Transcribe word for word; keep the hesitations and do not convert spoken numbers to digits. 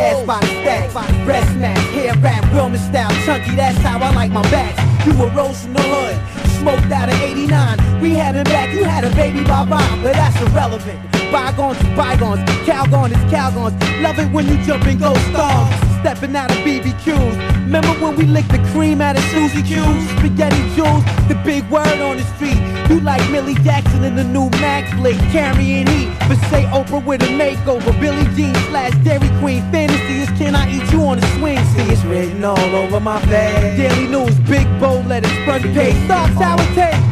ass by the stack. Breast match, hair wrap, Wilmer style, chunky, that's how I like my backs. You were rose from the hood, smoked out of eighty-nine. We had him back, you had a baby by rhyme, but that's irrelevant. Bygones is bygones, Calgon is Calgons. Love it when you jump and go stars, stepping out of B B Qs. Remember when we licked the cream out of Susie Q's? Spaghetti Jules, the big word on the street. You like Millie Jackson in the new Max flick, carrying heat. But say Oprah with a makeover, Billie Jean slash Dairy Queen. Fantasy is can I eat you on the swing? See, it's written all over my face. Daily News, big bold letters, front page. Stop, sour tape.